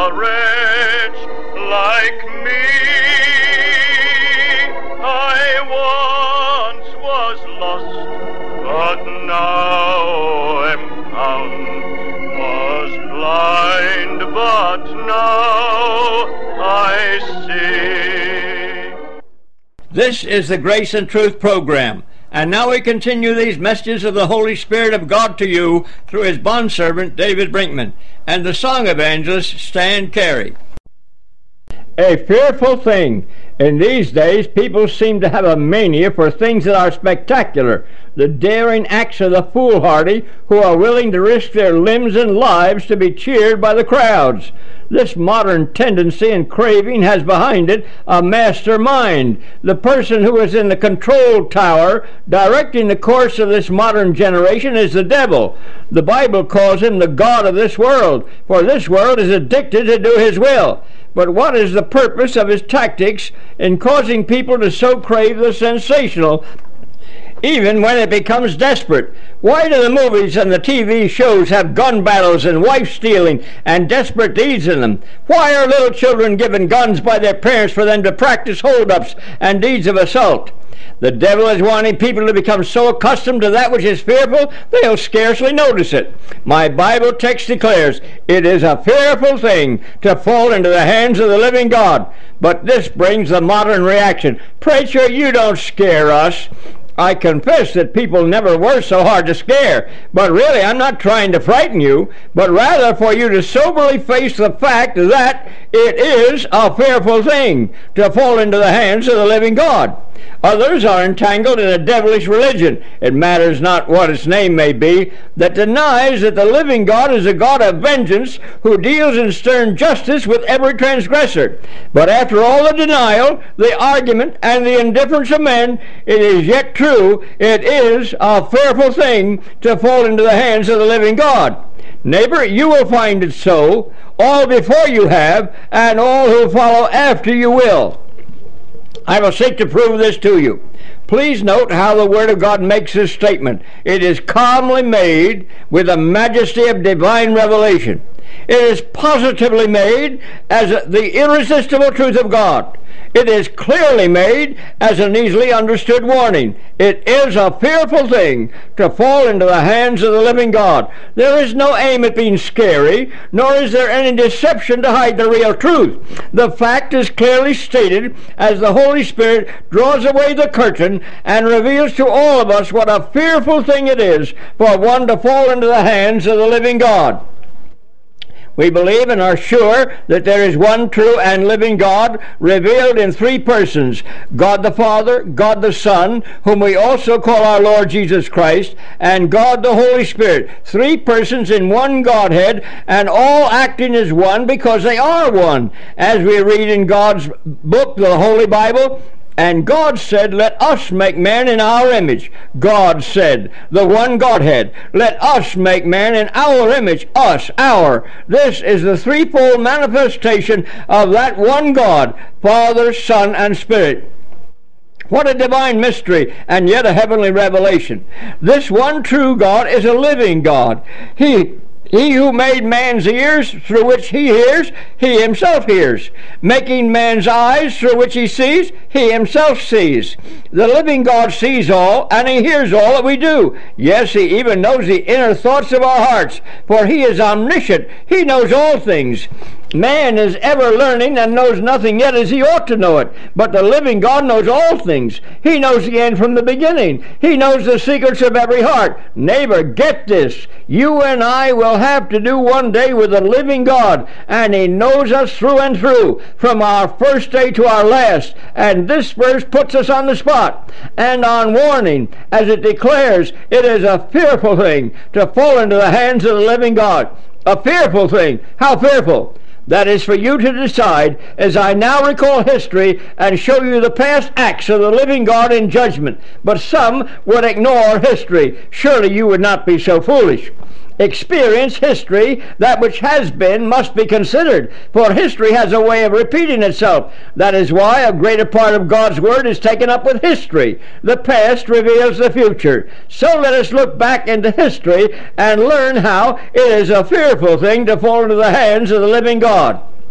a wretch like me. I once was lost, but now am found. Was blind, but now I see. This is the Grace and Truth program. And now we continue these messages of the Holy Spirit of God to you through his bondservant David Brinkman and the song evangelist Stan Carey. A fearful thing. In these days, people seem to have a mania for things that are spectacular, the daring acts of the foolhardy who are willing to risk their limbs and lives to be cheered by the crowds. This modern tendency and craving has behind it a master mind, the person who is in the control tower directing the course of this modern generation is the devil. The Bible calls him the god of this world, for this world is addicted to do his will. But what is the purpose of his tactics in causing people to so crave the sensational, even when it becomes desperate? Why do the movies and the TV shows have gun battles and wife stealing and desperate deeds in them? Why are little children given guns by their parents for them to practice hold-ups and deeds of assault? The devil is wanting people to become so accustomed to that which is fearful, they'll scarcely notice it. My Bible text declares, it is a fearful thing to fall into the hands of the living God. But this brings the modern reaction. Preacher, you don't scare us. I confess that people never were so hard to scare, but really I'm not trying to frighten you, but rather for you to soberly face the fact that it is a fearful thing to fall into the hands of the living God. Others are entangled in a devilish religion, it matters not what its name may be, that denies that the living God is a God of vengeance who deals in stern justice with every transgressor. But after all the denial, the argument, and the indifference of men, it is yet true, it is a fearful thing to fall into the hands of the living God. Neighbor, you will find it so, all before you have, and all who follow after you will. I will seek to prove this to you. Please note how the Word of God makes this statement. It is calmly made with the majesty of divine revelation. It is positively made as the irresistible truth of God. It is clearly made as an easily understood warning. It is a fearful thing to fall into the hands of the living God. There is no aim at being scary, nor is there any deception to hide the real truth. The fact is clearly stated as the Holy Spirit draws away the curtain and reveals to all of us what a fearful thing it is for one to fall into the hands of the living God. We believe and are sure that there is one true and living God revealed in three persons, God the Father, God the Son, whom we also call our Lord Jesus Christ, and God the Holy Spirit. Three persons in one Godhead, and all acting as one because they are one. As we read in God's book, the Holy Bible, and God said, let us make man in our image. God said, the one Godhead, let us make man in our image, us, our. This is the threefold manifestation of that one God, Father, Son, and Spirit. What a divine mystery, and yet a heavenly revelation. This one true God is a living God. He who made man's ears, through which he hears, he himself hears. Making man's eyes, through which he sees, he himself sees. The living God sees all, and he hears all that we do. Yes, he even knows the inner thoughts of our hearts, for he is omniscient. He knows all things. Man is ever learning and knows nothing yet as he ought to know it. But the living God knows all things. He knows the end from the beginning. He knows the secrets of every heart. Neighbor, get this. You and I will have to do one day with the living God, and he knows us through and through, from our first day to our last. And this verse puts us on the spot and on warning, as it declares it is a fearful thing to fall into the hands of the living God. A fearful thing. How fearful? That is for you to decide as I now recall history and show you the past acts of the living God in judgment. But some would ignore history. Surely you would not be so foolish. Experience history. That which has been must be considered, for history has a way of repeating itself. That is why a greater part of God's Word is taken up with history. The past reveals the future. So let us look back into history and learn how it is a fearful thing to fall into the hands of the living God.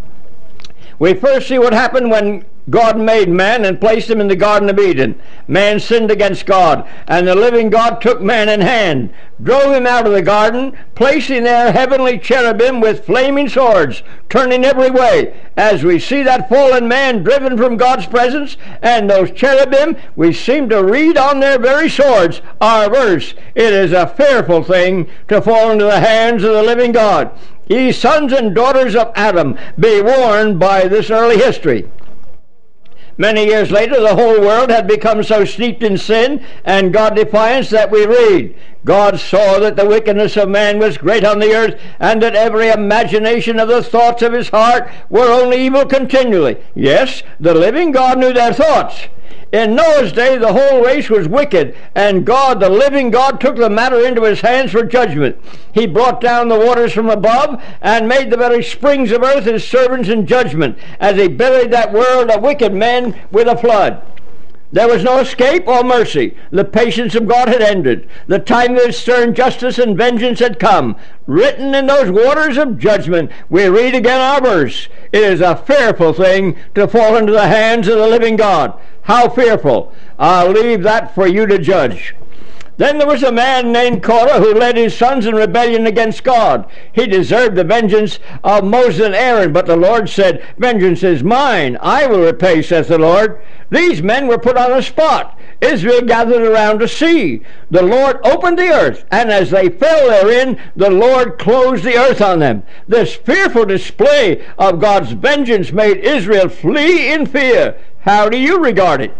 We first see what happened when God made man and placed him in the Garden of Eden. Man sinned against God, and the living God took man in hand, drove him out of the garden, placing there heavenly cherubim with flaming swords, turning every way. As we see that fallen man driven from God's presence, and those cherubim, we seem to read on their very swords our verse, "It is a fearful thing to fall into the hands of the living God. Ye sons and daughters of Adam, be warned by this early history." Many years later, the whole world had become so steeped in sin and God defiance that we read, "God saw that the wickedness of man was great on the earth, and that every imagination of the thoughts of his heart were only evil continually." Yes, the living God knew their thoughts. In Noah's day, the whole race was wicked, and God, the living God, took the matter into his hands for judgment. He brought down the waters from above and made the very springs of earth his servants in judgment, as he buried that world of wicked men with a flood. There was no escape or mercy. The patience of God had ended. The time of his stern justice and vengeance had come. Written in those waters of judgment, we read again our verse, "It is a fearful thing to fall into the hands of the living God." How fearful! I'll leave that for you to judge. Then there was a man named Korah who led his sons in rebellion against God. He deserved the vengeance of Moses and Aaron, but the Lord said, "Vengeance is mine, I will repay, saith the Lord." These men were put on a spot. Israel gathered around to see. The Lord opened the earth, and as they fell therein, the Lord closed the earth on them. This fearful display of God's vengeance made Israel flee in fear. How do you regard it?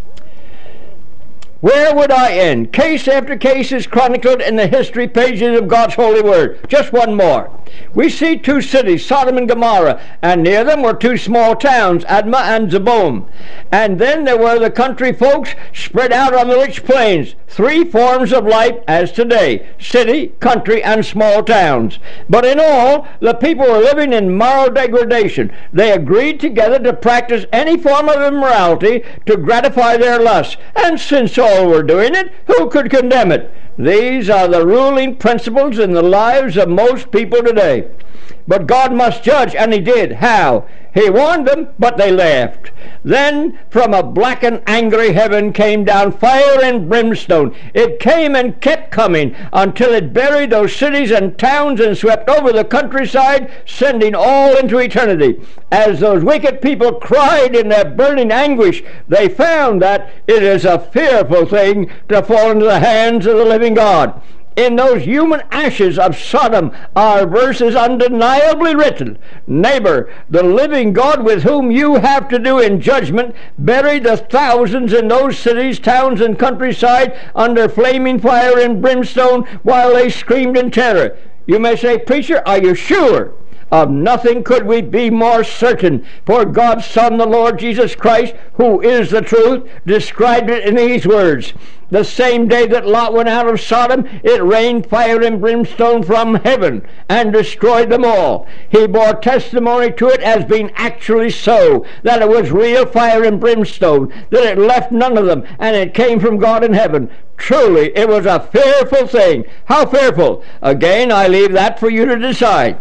Where would I end? Case after case is chronicled in the history pages of God's holy word. Just one more. We see two cities, Sodom and Gomorrah, and near them were two small towns, Admah and Zeboim. And then there were the country folks spread out on the rich plains. Three forms of life as today: city, country, and small towns. But in all, the people were living in moral degradation. They agreed together to practice any form of immorality to gratify their lusts. And since all were doing it, who could condemn it? These are the ruling principles in the lives of most people today. But God must judge, and he did. How? He warned them, but they laughed. Then from a black and angry heaven came down fire and brimstone. It came and kept coming until it buried those cities and towns and swept over the countryside, sending all into eternity. As those wicked people cried in their burning anguish, they found that it is a fearful thing to fall into the hands of the living God. In those human ashes of Sodom, our verse is undeniably written. Neighbor, the living God with whom you have to do in judgment buried the thousands in those cities, towns, and countryside under flaming fire and brimstone while they screamed in terror. You may say, "Preacher, are you sure?" Of nothing could we be more certain, for God's Son, the Lord Jesus Christ, who is the truth, described it in these words. The same day that Lot went out of Sodom, it rained fire and brimstone from heaven and destroyed them all. He bore testimony to it as being actually so, that it was real fire and brimstone, that it left none of them, and it came from God in heaven. Truly, it was a fearful thing. How fearful? Again, I leave that for you to decide.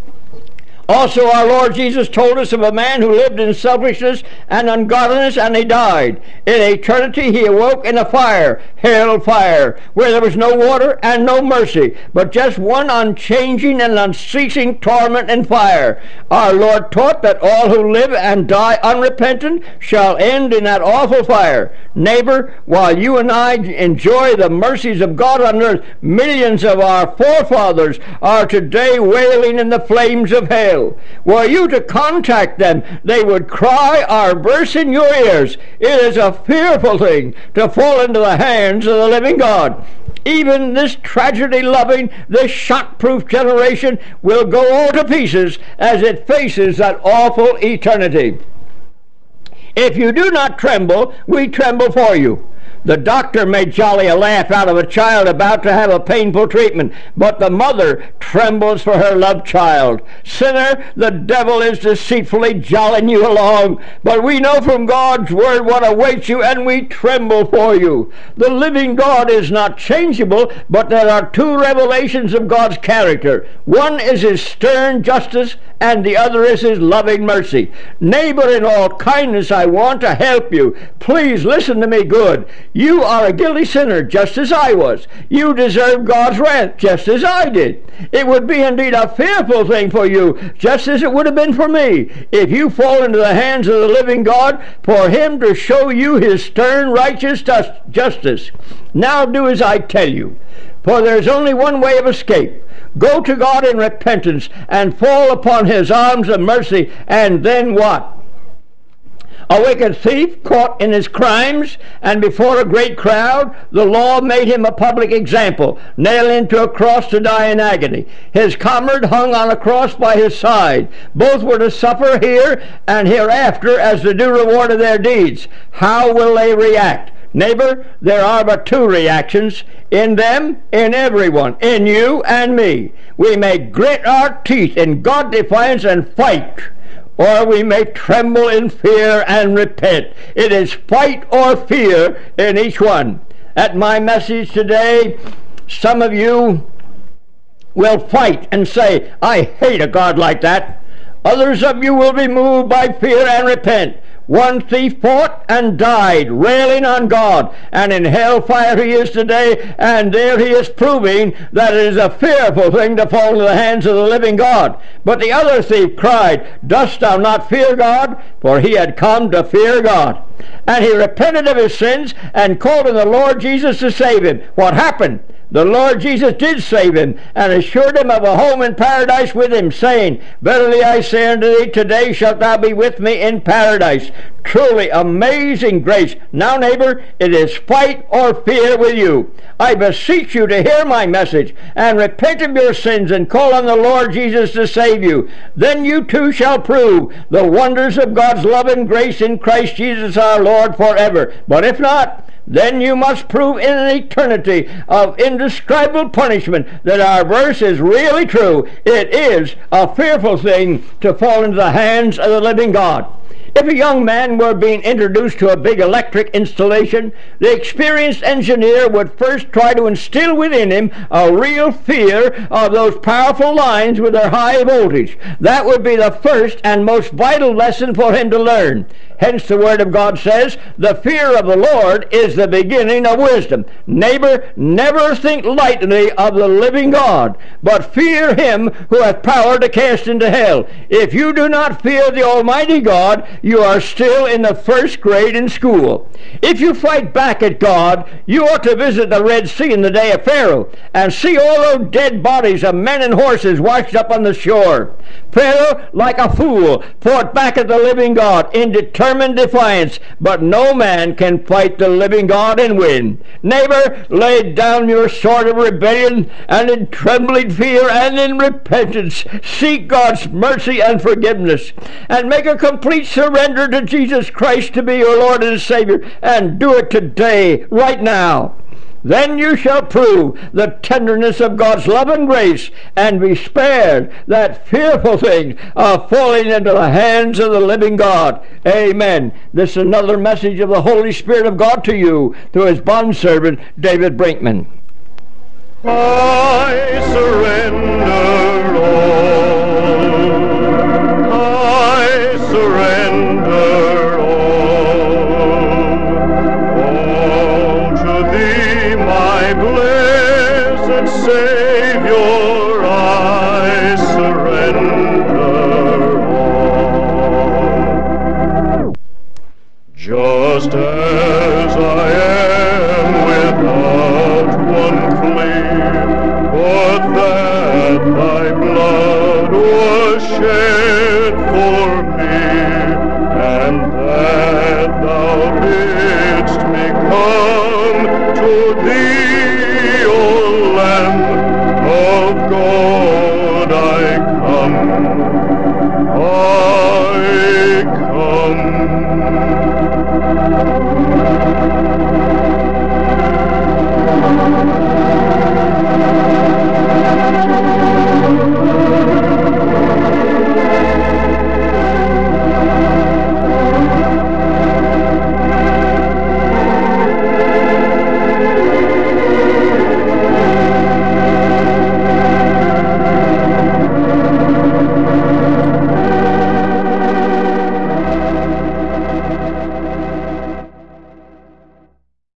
Also, our Lord Jesus told us of a man who lived in selfishness and ungodliness, and he died. In eternity he awoke in a fire, hell fire, where there was no water and no mercy, but just one unchanging and unceasing torment and fire. Our Lord taught that all who live and die unrepentant shall end in that awful fire. Neighbor, while you and I enjoy the mercies of God on earth, millions of our forefathers are today wailing in the flames of hell. Were you to contact them, they would cry our verse in your ears. It is a fearful thing to fall into the hands of the living God. Even this tragedy-loving, this shock-proof generation will go all to pieces as it faces that awful eternity. If you do not tremble, we tremble for you. The doctor may jolly a laugh out of a child about to have a painful treatment, but the mother trembles for her loved child. Sinner, the devil is deceitfully jollying you along, but we know from God's word what awaits you, and we tremble for you. The living God is not changeable, but there are two revelations of God's character. One is his stern justice, and the other is his loving mercy. Neighbor, in all kindness, I want to help you. Please listen to me good. You are a guilty sinner, just as I was. You deserve God's wrath, just as I did. It would be indeed a fearful thing for you, just as it would have been for me, if you fall into the hands of the living God, for him to show you his stern, righteous justice. Now do as I tell you, for there is only one way of escape. Go to God in repentance and fall upon his arms of mercy, and then what? A wicked thief caught in his crimes, and before a great crowd, the law made him a public example, nailed him to a cross to die in agony. His comrade hung on a cross by his side. Both were to suffer here and hereafter as the due reward of their deeds. How will they react? Neighbor, there are but two reactions. In them, in everyone, in you and me. We may grit our teeth in God defiance and fight, or we may tremble in fear and repent. It is fight or fear in each one. At my message today, some of you will fight and say, I hate a God like that. Others of you will be moved by fear and repent. One thief fought and died, railing on God, and in hellfire he is today, and there he is proving that it is a fearful thing to fall into the hands of the living God. But the other thief cried, Dost thou not fear God? For he had come to fear God. And he repented of his sins and called on the Lord Jesus to save him. What happened? The Lord Jesus did save him, and assured him of a home in paradise with him, saying, Verily I say unto thee, today shalt thou be with me in paradise. Truly amazing grace. Now, neighbor, it is fight or fear with you. I beseech you to hear my message, and repent of your sins, and call on the Lord Jesus to save you. Then you too shall prove the wonders of God's love and grace in Christ Jesus our Lord forever. But if not, then you must prove in an eternity of indescribable punishment that our verse is really true. It is a fearful thing to fall into the hands of the living God. If a young man were being introduced to a big electric installation, the experienced engineer would first try to instill within him a real fear of those powerful lines with their high voltage. That would be the first and most vital lesson for him to learn. Hence the Word of God says, the fear of the Lord is the beginning of wisdom. Neighbor, never think lightly of the living God, but fear him who hath power to cast into hell. If you do not fear the Almighty God, you are still in the first grade in school. If you fight back at God, you ought to visit the Red Sea in the day of Pharaoh and see all those dead bodies of men and horses washed up on the shore. Pharaoh, like a fool, fought back at the living God in determined defiance, but no man can fight the living God and win. Neighbor, lay down your sword of rebellion, and in trembling fear and in repentance seek God's mercy and forgiveness, and make a complete surrender to Jesus Christ to be your Lord and Savior, and do it today, right now. Then you shall prove the tenderness of God's love and grace, and be spared that fearful thing of falling into the hands of the living God. Amen. This is another message of the Holy Spirit of God to you through his bondservant, David Brinkman. I surrender all. I surrender all to thee, my blessed Savior. I surrender all. Just as I am without one plea, but that thy blood was shed for me, and that thou bidst me come to thee.